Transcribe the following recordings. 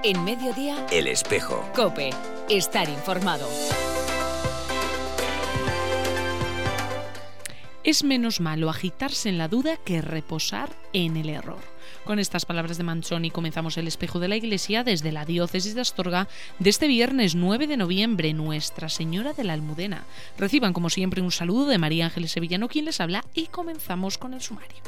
En Mediodía, El Espejo. COPE. Estar informado. Es menos malo agitarse en la duda que reposar en el error. Con estas palabras de Manzoni comenzamos El Espejo de la Iglesia desde la diócesis de Astorga de este viernes 9 de noviembre, Nuestra Señora de la Almudena. Reciban como siempre un saludo de María Ángeles Sevillano, quien les habla, y comenzamos con el sumario.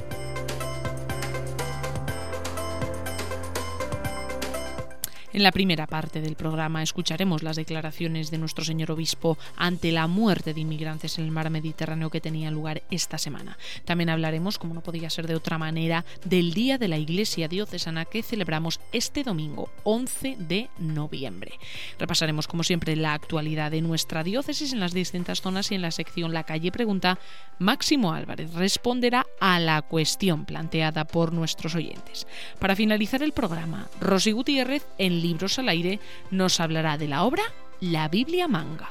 En la primera parte del programa escucharemos las declaraciones de nuestro señor obispo ante la muerte de inmigrantes en el mar Mediterráneo que tenía lugar esta semana. También hablaremos, como no podía ser de otra manera, del Día de la Iglesia Diocesana que celebramos este domingo, 11 de noviembre. Repasaremos, como siempre, la actualidad de nuestra diócesis en las distintas zonas y en la sección La Calle Pregunta, Máximo Álvarez responderá a la cuestión planteada por nuestros oyentes. Para finalizar el programa, Rosy Gutiérrez, en Libros al Aire, nos hablará de la obra La Biblia Manga.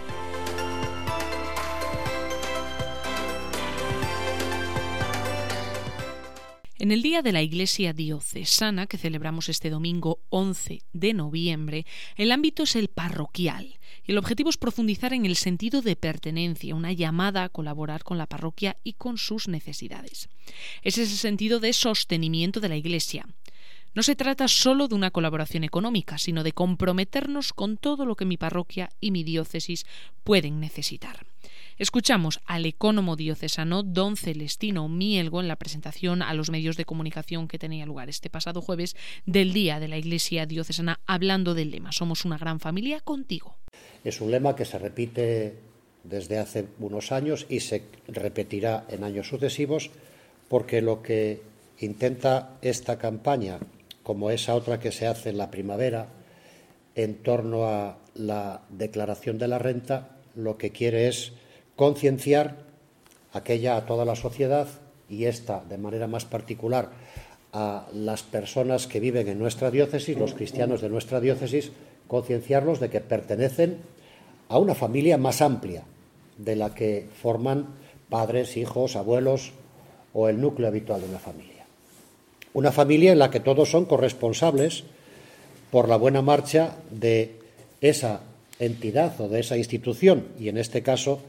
En el Día de la Iglesia Diocesana, que celebramos este domingo 11 de noviembre, el ámbito es el parroquial. Y el objetivo es profundizar en el sentido de pertenencia, una llamada a colaborar con la parroquia y con sus necesidades. Es ese sentido de sostenimiento de la Iglesia. No se trata solo de una colaboración económica, sino de comprometernos con todo lo que mi parroquia y mi diócesis pueden necesitar. Escuchamos al ecónomo diocesano don Celestino Mielgo en la presentación a los medios de comunicación que tenía lugar este pasado jueves del Día de la Iglesia Diocesana, hablando del lema «Somos una gran familia contigo». Es un lema que se repite desde hace unos años y se repetirá en años sucesivos, porque lo que intenta esta campaña, como esa otra que se hace en la primavera en torno a la declaración de la renta, lo que quiere es concienciar a toda la sociedad, y esta de manera más particular a las personas que viven en nuestra diócesis, los cristianos de nuestra diócesis, concienciarlos de que pertenecen a una familia más amplia de la que forman padres, hijos, abuelos o el núcleo habitual de una familia. Una familia en la que todos son corresponsables por la buena marcha de esa entidad o de esa institución, y en este caso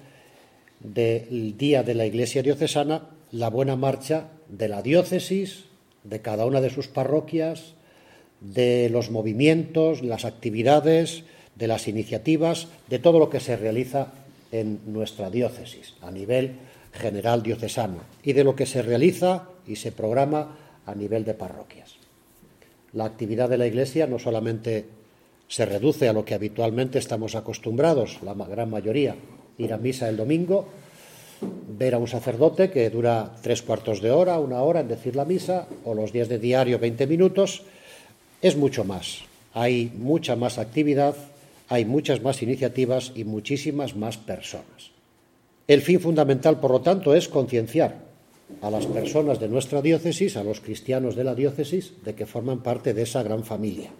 del Día de la Iglesia Diocesana, la buena marcha de la diócesis, de cada una de sus parroquias, de los movimientos, las actividades, de las iniciativas, de todo lo que se realiza en nuestra diócesis a nivel general diocesano, y de lo que se realiza y se programa a nivel de parroquias. La actividad de la Iglesia no solamente se reduce a lo que habitualmente estamos acostumbrados, la gran mayoría, ir a misa el domingo, ver a un sacerdote que dura 3/4 de hora, 1 hora en decir la misa, o los días de diario 20 minutos, es mucho más. Hay mucha más actividad, hay muchas más iniciativas y muchísimas más personas. El fin fundamental, por lo tanto, es concienciar a las personas de nuestra diócesis, a los cristianos de la diócesis, de que forman parte de esa gran familia.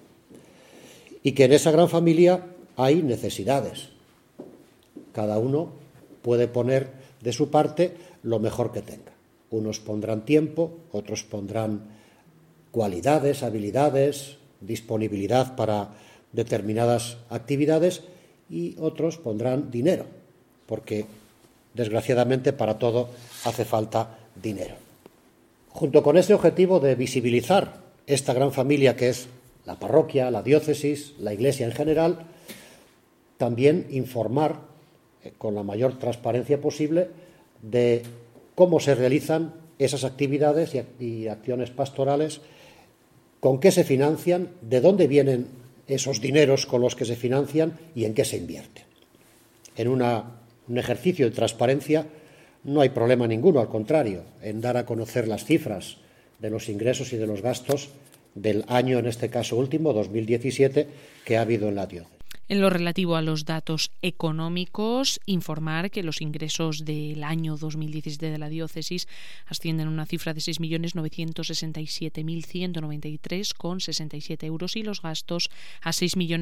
Y que en esa gran familia hay necesidades. Cada uno puede poner de su parte lo mejor que tenga. Unos pondrán tiempo, otros pondrán cualidades, habilidades, disponibilidad para determinadas actividades, y otros pondrán dinero, porque desgraciadamente para todo hace falta dinero. Junto con ese objetivo de visibilizar esta gran familia que es la parroquia, la diócesis, la Iglesia en general, también informar con la mayor transparencia posible de cómo se realizan esas actividades y acciones pastorales, con qué se financian, de dónde vienen esos dineros con los que se financian y en qué se invierten. En un ejercicio de transparencia no hay problema ninguno, al contrario, en dar a conocer las cifras de los ingresos y de los gastos del año, en este caso último, 2017, que ha habido en la diócesis. En lo relativo a los datos económicos, informar que los ingresos del año 2017 de la diócesis ascienden a una cifra de 6.967.193,67 euros y los gastos a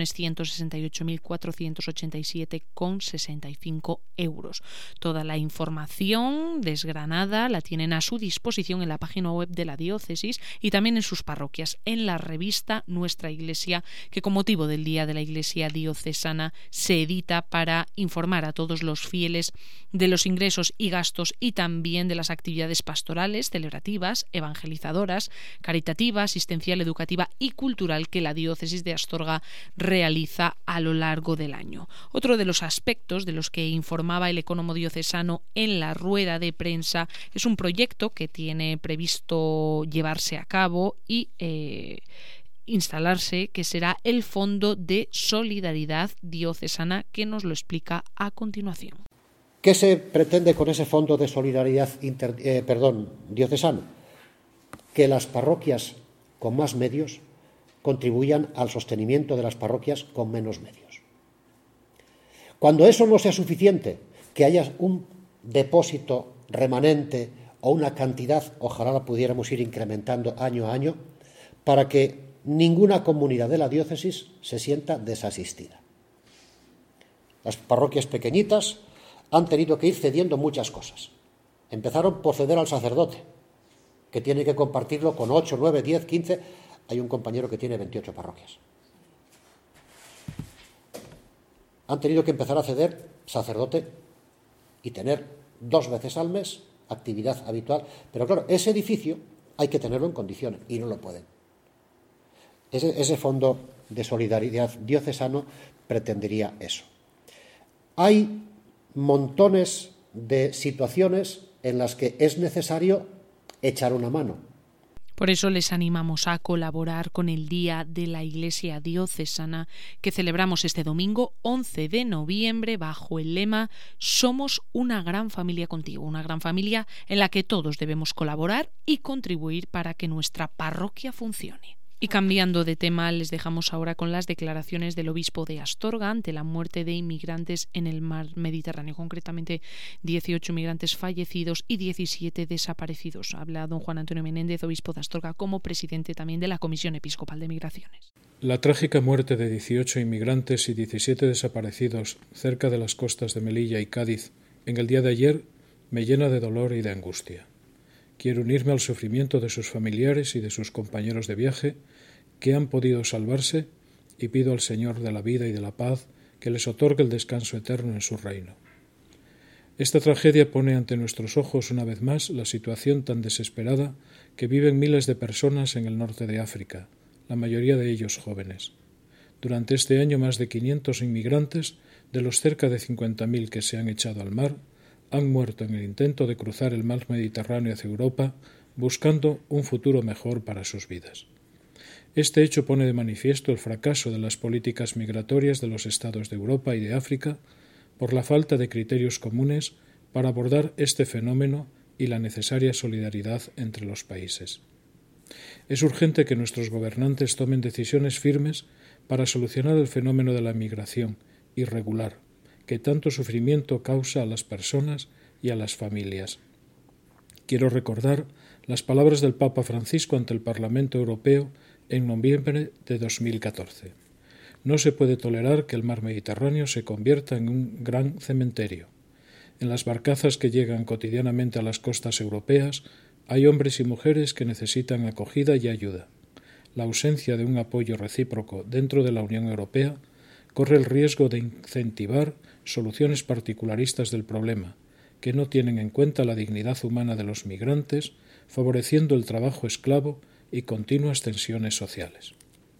6.168.487,65 euros. Toda la información desgranada la tienen a su disposición en la página web de la diócesis y también en sus parroquias, en la revista Nuestra Iglesia, que con motivo del Día de la Iglesia Diocesana se edita para informar a todos los fieles de los ingresos y gastos y también de las actividades pastorales, celebrativas, evangelizadoras, caritativa, asistencial, educativa y cultural que la diócesis de Astorga realiza a lo largo del año. Otro de los aspectos de los que informaba el ecónomo diocesano en la rueda de prensa es un proyecto que tiene previsto llevarse a cabo y instalarse, que será el Fondo de Solidaridad Diocesana, que nos lo explica a continuación. ¿Qué se pretende con ese Fondo de Solidaridad diocesano? Que las parroquias con más medios contribuyan al sostenimiento de las parroquias con menos medios. Cuando eso no sea suficiente, que haya un depósito remanente o una cantidad, ojalá la pudiéramos ir incrementando año a año, para que ninguna comunidad de la diócesis se sienta desasistida. Las parroquias pequeñitas han tenido que ir cediendo muchas cosas. Empezaron por ceder al sacerdote, que tiene que compartirlo con 8, 9, 10, 15. Hay un compañero que tiene 28 parroquias. Han tenido que empezar a ceder sacerdote y tener 2 veces al mes actividad habitual. Pero claro, ese edificio hay que tenerlo en condiciones y no lo pueden. Ese Fondo de Solidaridad Diocesano pretendería eso. Hay montones de situaciones en las que es necesario echar una mano. Por eso les animamos a colaborar con el Día de la Iglesia Diocesana que celebramos este domingo 11 de noviembre bajo el lema Somos una gran familia contigo, una gran familia en la que todos debemos colaborar y contribuir para que nuestra parroquia funcione. Y cambiando de tema, les dejamos ahora con las declaraciones del obispo de Astorga ante la muerte de inmigrantes en el mar Mediterráneo, concretamente 18 inmigrantes fallecidos y 17 desaparecidos. Habla don Juan Antonio Menéndez, obispo de Astorga, como presidente también de la Comisión Episcopal de Migraciones. La trágica muerte de 18 inmigrantes y 17 desaparecidos cerca de las costas de Melilla y Cádiz en el día de ayer me llena de dolor y de angustia. Quiero unirme al sufrimiento de sus familiares y de sus compañeros de viaje que han podido salvarse y pido al Señor de la vida y de la paz que les otorgue el descanso eterno en su reino. Esta tragedia pone ante nuestros ojos una vez más la situación tan desesperada que viven miles de personas en el norte de África, la mayoría de ellos jóvenes. Durante este año más de 500 inmigrantes, de los cerca de 50.000 que se han echado al mar, han muerto en el intento de cruzar el mar Mediterráneo hacia Europa buscando un futuro mejor para sus vidas. Este hecho pone de manifiesto el fracaso de las políticas migratorias de los estados de Europa y de África por la falta de criterios comunes para abordar este fenómeno y la necesaria solidaridad entre los países. Es urgente que nuestros gobernantes tomen decisiones firmes para solucionar el fenómeno de la migración irregular, que tanto sufrimiento causa a las personas y a las familias. Quiero recordar las palabras del Papa Francisco ante el Parlamento Europeo en noviembre de 2014. No se puede tolerar que el mar Mediterráneo se convierta en un gran cementerio. En las barcazas que llegan cotidianamente a las costas europeas hay hombres y mujeres que necesitan acogida y ayuda. La ausencia de un apoyo recíproco dentro de la Unión Europea corre el riesgo de incentivar soluciones particularistas del problema, que no tienen en cuenta la dignidad humana de los migrantes, favoreciendo el trabajo esclavo y continuas tensiones sociales.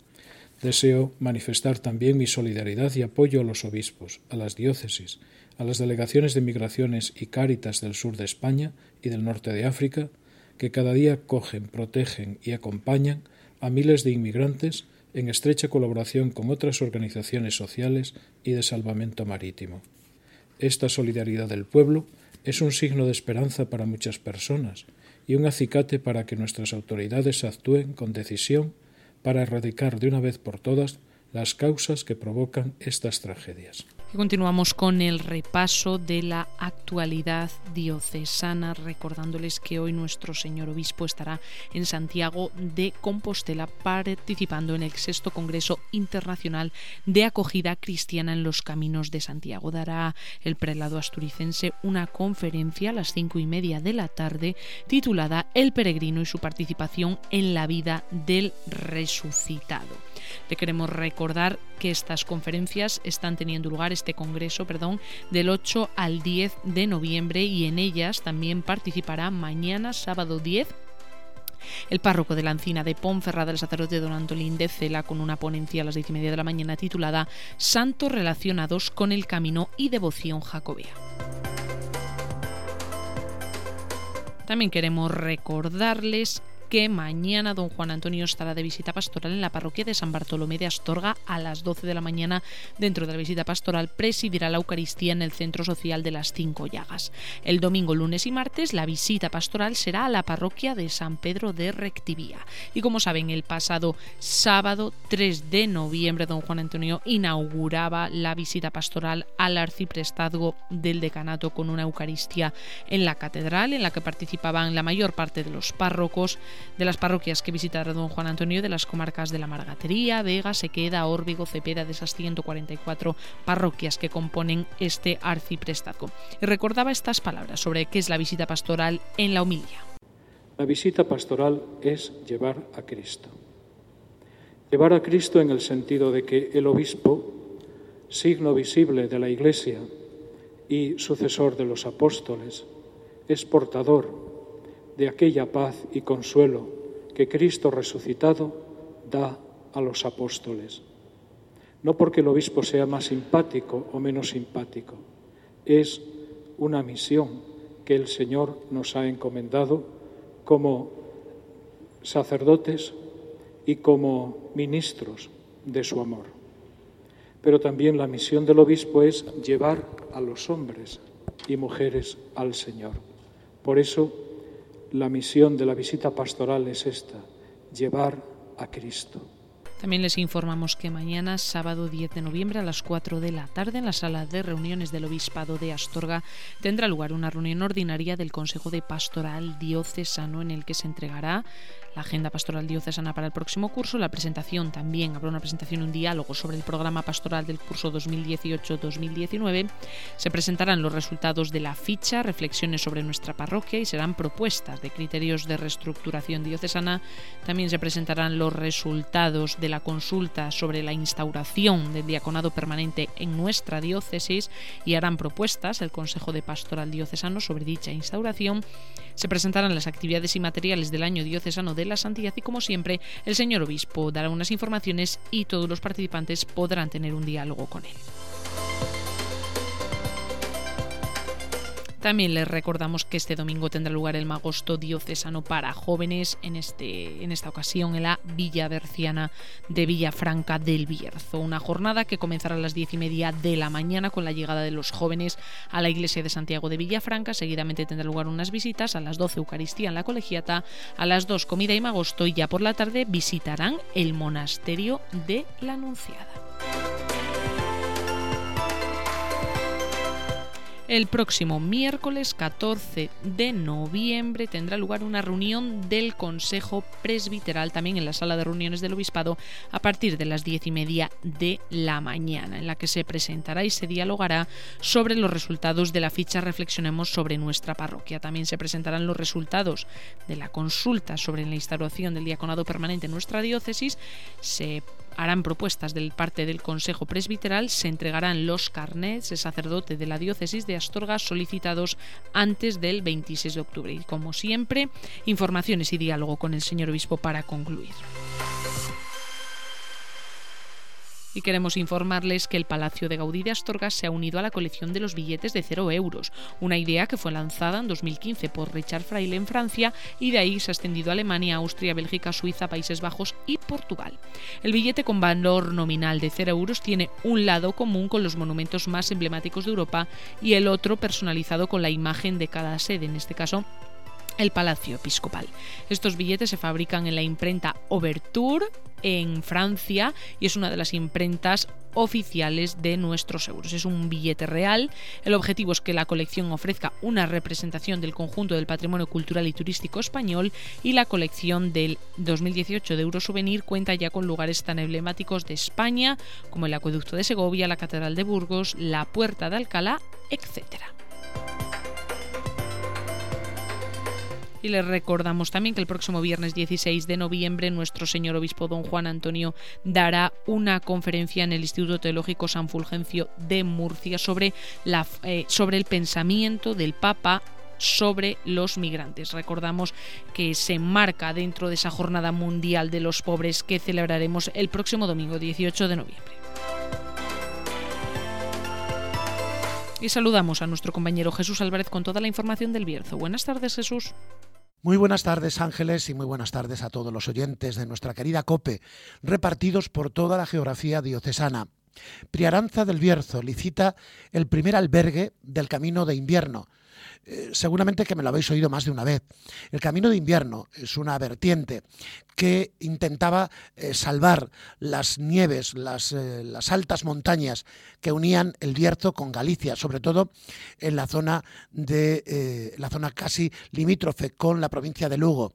Deseo manifestar también mi solidaridad y apoyo a los obispos, a las diócesis, a las delegaciones de migraciones y Cáritas del sur de España y del norte de África, que cada día cogen, protegen y acompañan a miles de inmigrantes en estrecha colaboración con otras organizaciones sociales y de salvamento marítimo. Esta solidaridad del pueblo es un signo de esperanza para muchas personas y un acicate para que nuestras autoridades actúen con decisión para erradicar de una vez por todas las causas que provocan estas tragedias. Y continuamos con el repaso de la actualidad diocesana, recordándoles que hoy nuestro señor obispo estará en Santiago de Compostela participando en el 6º Congreso Internacional de Acogida Cristiana en los Caminos de Santiago. Dará el prelado asturicense una conferencia a las 5:30 de la tarde titulada El peregrino y su participación en la vida del resucitado. Le queremos recordar que estas conferencias están teniendo lugar, este congreso, del 8 al 10 de noviembre, y en ellas también participará mañana, sábado 10, el párroco de la Encina de Ponferrada, el sacerdote don Antolín de Cela, con una ponencia a las 10:30 de la mañana titulada Santos relacionados con el camino y devoción jacobea. También queremos recordarles que mañana don Juan Antonio estará de visita pastoral en la parroquia de San Bartolomé de Astorga a las 12 de la mañana. Dentro de la visita pastoral presidirá la Eucaristía en el Centro Social de las 5 Llagas. El domingo, lunes y martes la visita pastoral será a la parroquia de San Pedro de Rectivía. Y como saben, el pasado sábado 3 de noviembre don Juan Antonio inauguraba la visita pastoral al arciprestazgo del decanato con una Eucaristía en la catedral, en la que participaban la mayor parte de los párrocos de las parroquias que visitará don Juan Antonio, de las comarcas de la Margatería, Vega, Sequeda, Órbigo, Cepeda, de esas 144 parroquias que componen este arciprestazgo. Y recordaba estas palabras sobre qué es la visita pastoral en la homilía. La visita pastoral es llevar a Cristo. Llevar a Cristo en el sentido de que el obispo, signo visible de la Iglesia y sucesor de los apóstoles, es portador de aquella paz y consuelo que Cristo resucitado da a los apóstoles. No porque el obispo sea más simpático o menos simpático, es una misión que el Señor nos ha encomendado como sacerdotes y como ministros de su amor. Pero también la misión del obispo es llevar a los hombres y mujeres al Señor. Por eso, la misión de la visita pastoral es esta, llevar a Cristo. También les informamos que mañana, sábado 10 de noviembre, a las 4 de la tarde, en la sala de reuniones del Obispado de Astorga, tendrá lugar una reunión ordinaria del Consejo de Pastoral Diocesano, en el que se entregará la agenda pastoral diocesana para el próximo curso. La presentación también, habrá una presentación, un diálogo sobre el programa pastoral del curso 2018-2019. Se presentarán los resultados de la ficha, reflexiones sobre nuestra parroquia y serán propuestas de criterios de reestructuración diocesana. También se presentarán los resultados de la consulta sobre la instauración del diaconado permanente en nuestra diócesis y harán propuestas el Consejo de Pastoral Diocesano sobre dicha instauración. Se presentarán las actividades y materiales del año diocesano de la santidad y, como siempre, el señor obispo dará unas informaciones y todos los participantes podrán tener un diálogo con él. También les recordamos que este domingo tendrá lugar el Magosto Diocesano para jóvenes, en esta ocasión en la Villa Berciana de Villafranca del Bierzo. Una jornada que comenzará a las 10:30 de la mañana con la llegada de los jóvenes a la iglesia de Santiago de Villafranca. Seguidamente tendrá lugar unas visitas, a las 12 Eucaristía en la Colegiata, a las 2 comida y Magosto, y ya por la tarde visitarán el monasterio de la Anunciada. El próximo miércoles 14 de noviembre tendrá lugar una reunión del Consejo Presbiteral, también en la sala de reuniones del Obispado, a partir de las 10:30 de la mañana, en la que se presentará y se dialogará sobre los resultados de la ficha Reflexionemos sobre nuestra parroquia. También se presentarán los resultados de la consulta sobre la instauración del diaconado permanente en nuestra diócesis. Se harán propuestas de parte del Consejo Presbiteral, se entregarán los carnets de sacerdote de la diócesis de Astorga solicitados antes del 26 de octubre. Y, como siempre, informaciones y diálogo con el señor obispo para concluir. Y queremos informarles que el Palacio de Gaudí de Astorga se ha unido a la colección de los billetes de 0 euros, una idea que fue lanzada en 2015 por Richard Fraile en Francia y de ahí se ha extendido a Alemania, Austria, Bélgica, Suiza, Países Bajos y Portugal. El billete con valor nominal de 0 euros tiene un lado común con los monumentos más emblemáticos de Europa y el otro personalizado con la imagen de cada sede, en este caso el Palacio Episcopal. Estos billetes se fabrican en la imprenta Overture en Francia y es una de las imprentas oficiales de nuestros euros. Es un billete real. El objetivo es que la colección ofrezca una representación del conjunto del patrimonio cultural y turístico español, y la colección del 2018 de Eurosouvenir cuenta ya con lugares tan emblemáticos de España como el Acueducto de Segovia, la Catedral de Burgos, la Puerta de Alcalá, etc. Y les recordamos también que el próximo viernes 16 de noviembre nuestro señor obispo don Juan Antonio dará una conferencia en el Instituto Teológico San Fulgencio de Murcia sobre el pensamiento del Papa sobre los migrantes. Recordamos que se enmarca dentro de esa Jornada Mundial de los Pobres que celebraremos el próximo domingo 18 de noviembre. Y saludamos a nuestro compañero Jesús Álvarez con toda la información del Bierzo. Buenas tardes, Jesús. Muy buenas tardes, Ángeles, y muy buenas tardes a todos los oyentes de nuestra querida COPE, repartidos por toda la geografía diocesana. Priaranza del Bierzo licita el primer albergue del Camino de Invierno. Seguramente que me lo habéis oído más de una vez. El Camino de Invierno es una vertiente que intentaba salvar las nieves, las altas montañas que unían el Bierzo con Galicia, sobre todo en la zona casi limítrofe con la provincia de Lugo.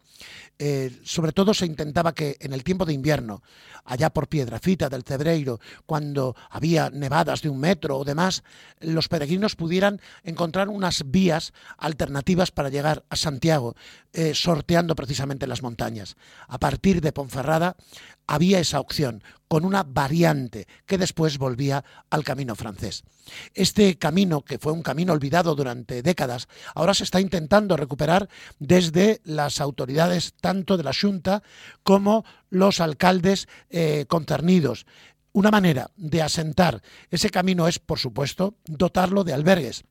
Sobre todo se intentaba que en el tiempo de invierno, allá por Piedrafita del Cebreiro, cuando había nevadas de 1 metro o demás, los peregrinos pudieran encontrar unas vías alternativas para llegar a Santiago, sorteando precisamente las montañas. A partir de Ponferrada había esa opción, con una variante que después volvía al camino francés. Este camino, que fue un camino olvidado durante décadas, ahora se está intentando recuperar desde las autoridades tanto de la Xunta como los alcaldes concernidos. Una manera de asentar ese camino es, por supuesto, dotarlo de albergues.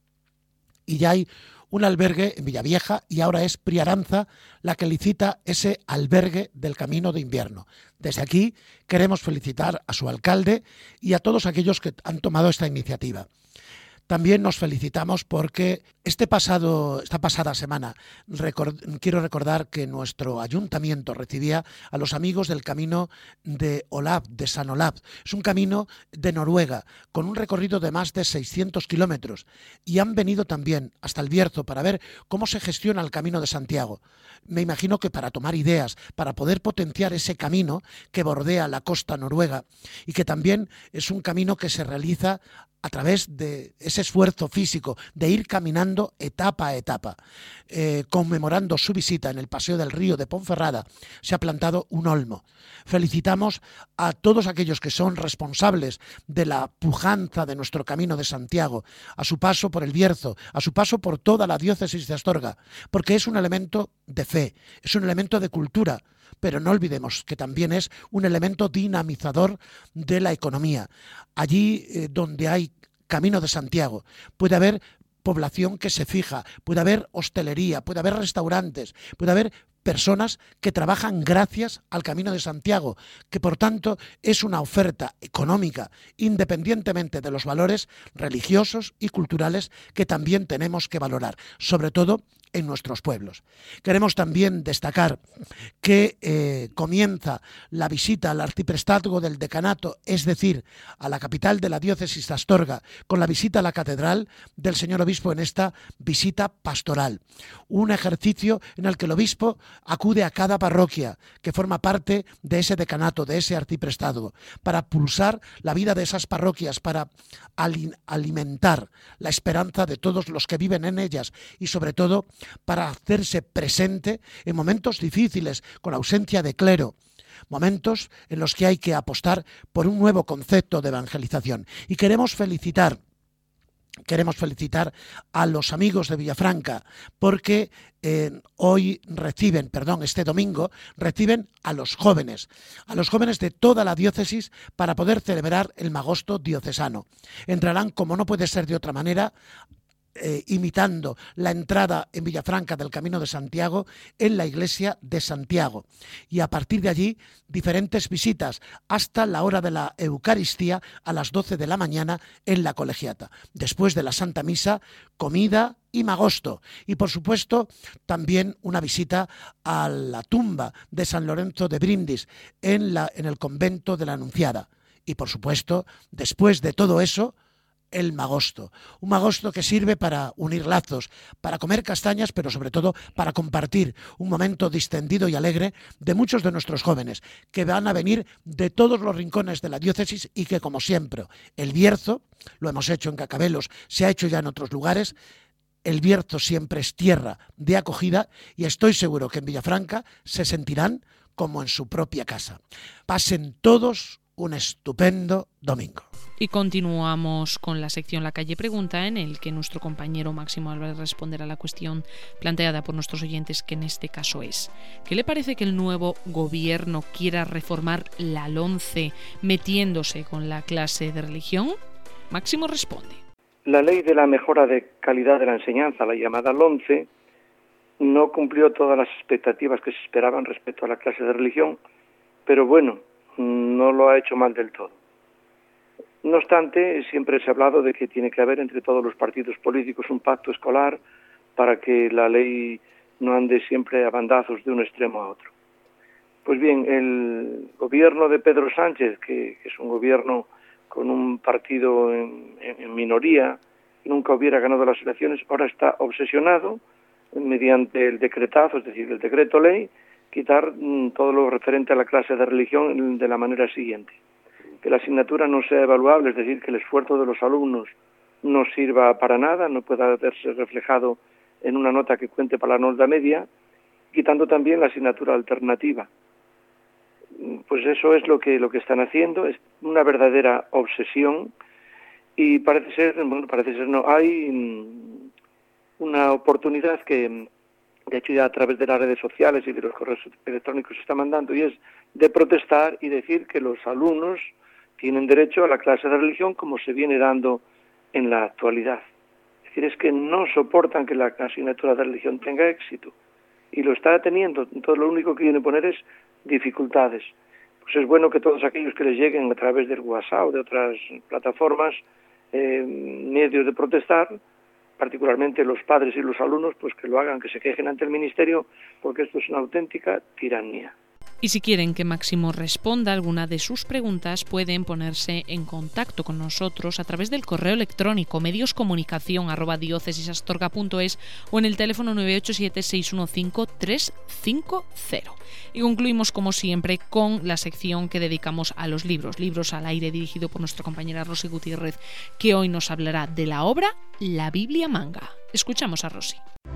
Y ya hay un albergue en Villavieja y ahora es Priaranza la que licita ese albergue del Camino de Invierno. Desde aquí queremos felicitar a su alcalde y a todos aquellos que han tomado esta iniciativa. También nos felicitamos porque esta pasada semana quiero recordar que nuestro ayuntamiento recibía a los amigos del camino de Olav, de San Olav. Es un camino de Noruega con un recorrido de más de 600 kilómetros y han venido también hasta el Bierzo para ver cómo se gestiona el Camino de Santiago. Me imagino que para tomar ideas, para poder potenciar ese camino que bordea la costa noruega y que también es un camino que se realiza a través de ese esfuerzo físico de ir caminando etapa a etapa. Conmemorando su visita en el Paseo del Río de Ponferrada, se ha plantado un olmo. Felicitamos a todos aquellos que son responsables de la pujanza de nuestro Camino de Santiago, a su paso por el Bierzo, a su paso por toda la diócesis de Astorga, porque es un elemento de fe, es un elemento de cultura, pero no olvidemos que también es un elemento dinamizador de la economía. Allí donde hay Camino de Santiago puede haber población que se fija, puede haber hostelería, puede haber restaurantes, puede haber personas que trabajan gracias al Camino de Santiago, que por tanto es una oferta económica, independientemente de los valores religiosos y culturales que también tenemos que valorar, sobre todo en nuestros pueblos. Queremos también destacar que comienza la visita al arciprestazgo del decanato, es decir, a la capital de la diócesis de Astorga, con la visita a la catedral del señor obispo en esta visita pastoral. Un ejercicio en el que el obispo acude a cada parroquia que forma parte de ese decanato, de ese arciprestazgo, para pulsar la vida de esas parroquias, para alimentar la esperanza de todos los que viven en ellas y sobre todo para hacerse presente en momentos difíciles con ausencia de clero, momentos en los que hay que apostar por un nuevo concepto de evangelización. Y queremos felicitar a los amigos de Villafranca porque este domingo reciben a los jóvenes de toda la diócesis para poder celebrar el Magosto diocesano. Entrarán, como no puede ser de otra manera, imitando la entrada en Villafranca del Camino de Santiago en la iglesia de Santiago. Y a partir de allí, diferentes visitas hasta la hora de la Eucaristía a las 12 de la mañana en la Colegiata. Después de la Santa Misa, comida y magosto. Y por supuesto, también una visita a la tumba de San Lorenzo de Brindis en el convento de la Anunciada. Y por supuesto, después de todo eso, el magosto. Un magosto que sirve para unir lazos, para comer castañas, pero sobre todo para compartir un momento distendido y alegre de muchos de nuestros jóvenes, que van a venir de todos los rincones de la diócesis y que, como siempre, el Bierzo, lo hemos hecho en Cacabelos, se ha hecho ya en otros lugares, el Bierzo siempre es tierra de acogida y estoy seguro que en Villafranca se sentirán como en su propia casa. Pasen todos un estupendo domingo. Y continuamos con la sección La Calle Pregunta, en el que nuestro compañero Máximo Álvarez responderá a la cuestión planteada por nuestros oyentes, que en este caso es: ¿qué le parece que el nuevo gobierno quiera reformar la LOMCE metiéndose con la clase de religión? Máximo responde. La ley de la mejora de calidad de la enseñanza, la llamada LOMCE, no cumplió todas las expectativas que se esperaban respecto a la clase de religión, pero bueno, no lo ha hecho mal del todo. No obstante, siempre se ha hablado de que tiene que haber entre todos los partidos políticos un pacto escolar para que la ley no ande siempre a bandazos de un extremo a otro. Pues bien, el gobierno de Pedro Sánchez, que es un gobierno con un partido en minoría, nunca hubiera ganado las elecciones, ahora está obsesionado mediante el decretazo, es decir, el decreto ley, quitar todo lo referente a la clase de religión de la manera siguiente: que la asignatura no sea evaluable, es decir, que el esfuerzo de los alumnos no sirva para nada, no pueda verse reflejado en una nota que cuente para la nota media, quitando también la asignatura alternativa. Pues eso es lo que están haciendo, es una verdadera obsesión, y parece ser no, hay una oportunidad que de hecho ya a través de las redes sociales y de los correos electrónicos se está mandando, y es de protestar y decir que los alumnos tienen derecho a la clase de religión como se viene dando en la actualidad. Es decir, es que no soportan que la asignatura de religión tenga éxito, y lo está teniendo. Entonces lo único que viene a poner es dificultades. Pues es bueno que todos aquellos que les lleguen a través del WhatsApp o de otras plataformas, medios de protestar, particularmente los padres y los alumnos, pues que lo hagan, que se quejen ante el Ministerio, porque esto es una auténtica tiranía. Y si quieren que Máximo responda alguna de sus preguntas, pueden ponerse en contacto con nosotros a través del correo electrónico medioscomunicacion@diocesisastorga.es o en el teléfono 987-615-350. Y concluimos, como siempre, con la sección que dedicamos a los libros al aire, dirigido por nuestra compañera Rosy Gutiérrez, que hoy nos hablará de la obra La Biblia Manga. Escuchamos a Rosy.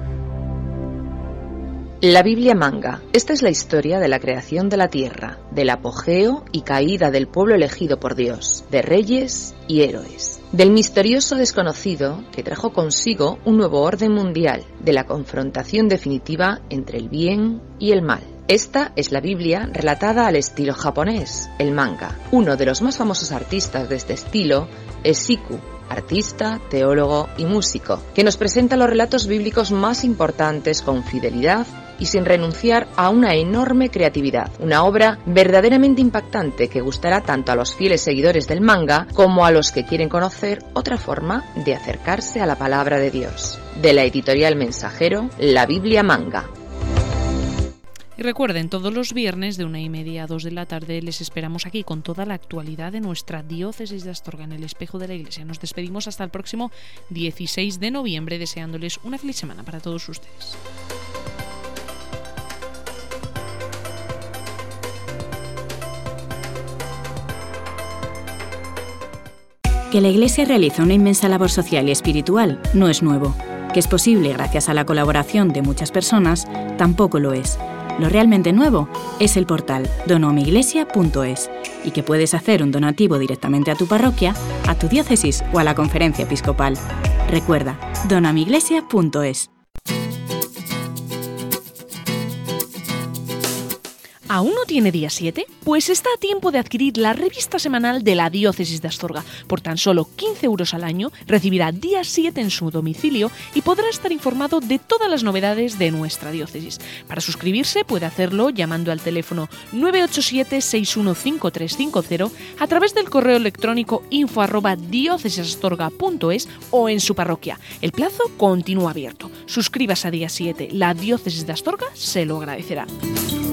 La Biblia Manga. Esta es la historia de la creación de la tierra, del apogeo y caída del pueblo elegido por Dios, de reyes y héroes, del misterioso desconocido que trajo consigo un nuevo orden mundial, de la confrontación definitiva entre el bien y el mal. Esta es la Biblia relatada al estilo japonés, el manga. Uno de los más famosos artistas de este estilo es Siku, artista, teólogo y músico, que nos presenta los relatos bíblicos más importantes con fidelidad y sin renunciar a una enorme creatividad. Una obra verdaderamente impactante que gustará tanto a los fieles seguidores del manga como a los que quieren conocer otra forma de acercarse a la palabra de Dios. De la editorial Mensajero, La Biblia Manga. Y recuerden, todos los viernes de 1:30 a 2 de la tarde les esperamos aquí con toda la actualidad de nuestra diócesis de Astorga en el Espejo de la Iglesia. Nos despedimos hasta el próximo 16 de noviembre deseándoles una feliz semana para todos ustedes. Que la Iglesia realiza una inmensa labor social y espiritual no es nuevo. Que es posible gracias a la colaboración de muchas personas tampoco lo es. Lo realmente nuevo es el portal donoamiglesia.es y que puedes hacer un donativo directamente a tu parroquia, a tu diócesis o a la conferencia episcopal. Recuerda, donoamiglesia.es. ¿Aún no tiene día 7? Pues está a tiempo de adquirir la revista semanal de la Diócesis de Astorga. Por tan solo 15 euros al año recibirá día 7 en su domicilio y podrá estar informado de todas las novedades de nuestra diócesis. Para suscribirse puede hacerlo llamando al teléfono 987-615350, a través del correo electrónico info@diocesisastorga.es o en su parroquia. El plazo continúa abierto. Suscríbase a día 7. La Diócesis de Astorga se lo agradecerá.